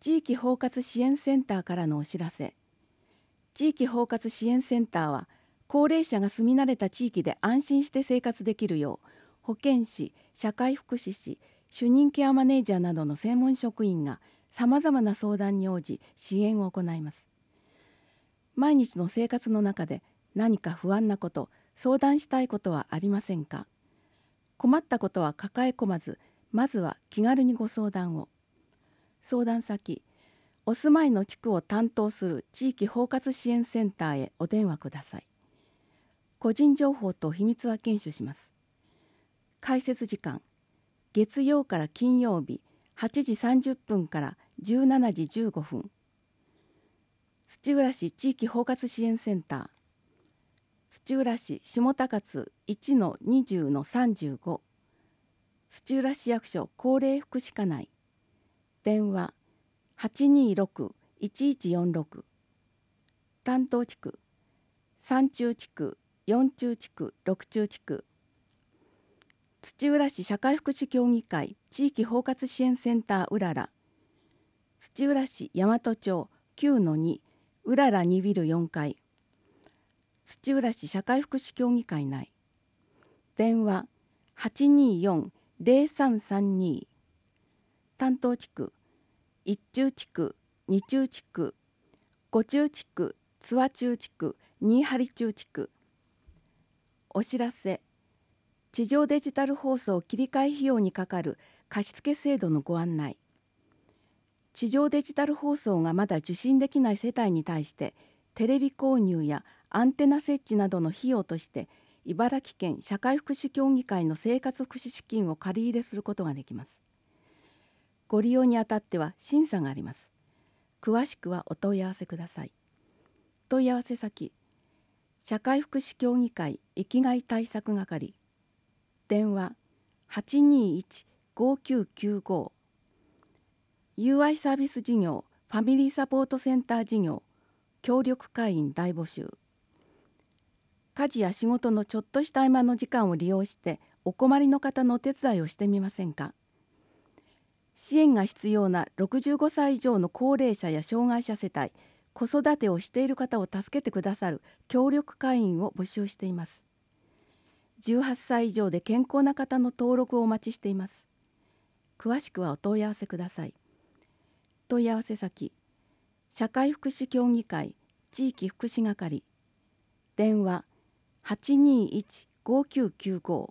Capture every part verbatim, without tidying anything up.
地域包括支援センターからのお知らせ。地域包括支援センターは、高齢者が住み慣れた地域で安心して生活できるよう、保健師、社会福祉士、主任ケアマネージャーなどの専門職員がさまざまな相談に応じ支援を行います。毎日の生活の中で何か不安なこと、相談したいことはありませんか？困ったことは抱え込まず、まずは気軽にご相談を。相談先、お住まいの地区を担当する地域包括支援センターへお電話ください。個人情報と秘密は厳守します。開設時間、月曜から金曜日はちじさんじゅっぷんからじゅうしちじじゅうごふん。土浦市地域包括支援センター、土浦市下高津 いちのにじゅうのさんじゅうご、土浦市役所高齢福祉課内、電話はちにーろく いちいちよんろく、担当地区さん中地区、よん中地区、ろく中地区、土浦市社会福祉協議会地域包括支援センターうらら、土浦市大和町 きゅうのに うららにビルよんかい、土浦市社会福祉協議会内、電話はちにーよん ぜろさんさんに、担当地区いち中地区、に中地区、ご中地区、津和中地区、新張中地区。お知らせ、地上デジタル放送切り替え費用にかかる貸付制度のご案内。地上デジタル放送がまだ受信できない世帯に対して、テレビ購入やアンテナ設置などの費用として、茨城県社会福祉協議会の生活福祉資金を借り入れすることができます。ご利用にあたっては審査があります。詳しくはお問い合わせください。問い合わせ先、社会福祉協議会生きがい対策係、電話はちにーいち ごきゅうきゅうご、ユーアイ サービス事業ファミリーサポートセンター事業協力会員大募集。家事や仕事のちょっとした合間の時間を利用してお困りの方のお手伝いをしてみませんか？支援が必要なろくじゅうごさい以上の高齢者や障害者世帯、子育てをしている方を助けてくださる協力会員を募集しています。じゅうはっさい以上で健康な方の登録をお待ちしています。詳しくはお問い合わせください。問い合わせ先、社会福祉協議会地域福祉係、電話はちにーいち ごきゅうきゅうご。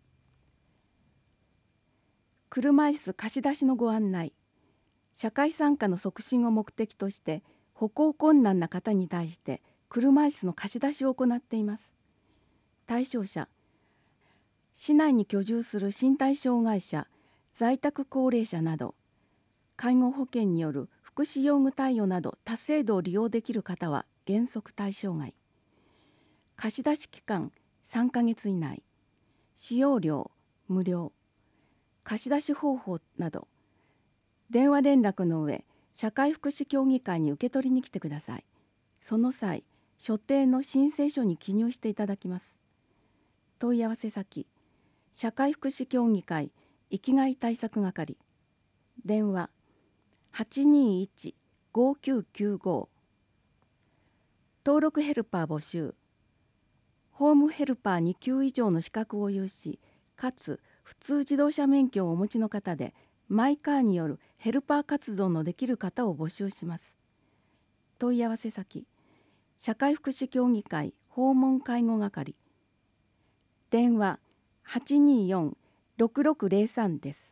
車椅子貸し出しのご案内。社会参加の促進を目的として、歩行困難な方に対して車椅子の貸し出しを行っています。対象者、市内に居住する身体障害者、在宅高齢者など、介護保険による福祉用具貸与など他制度を利用できる方は原則対象外。貸し出し期間さんかげつ以内。使用料無料。貸し出し方法など、電話連絡の上、社会福祉協議会に受け取りに来てください。その際、所定の申請書に記入していただきます。問い合わせ先、社会福祉協議会生きがい対策係、電話はちにーいち ごきゅうきゅうご。登録ヘルパー募集。ホームヘルパーに級以上の資格を有し、かつ普通自動車免許をお持ちの方で、マイカーによるヘルパー活動のできる方を募集します。問い合わせ先、社会福祉協議会訪問介護係、電話はちにーよん ろくろくぜろさんです。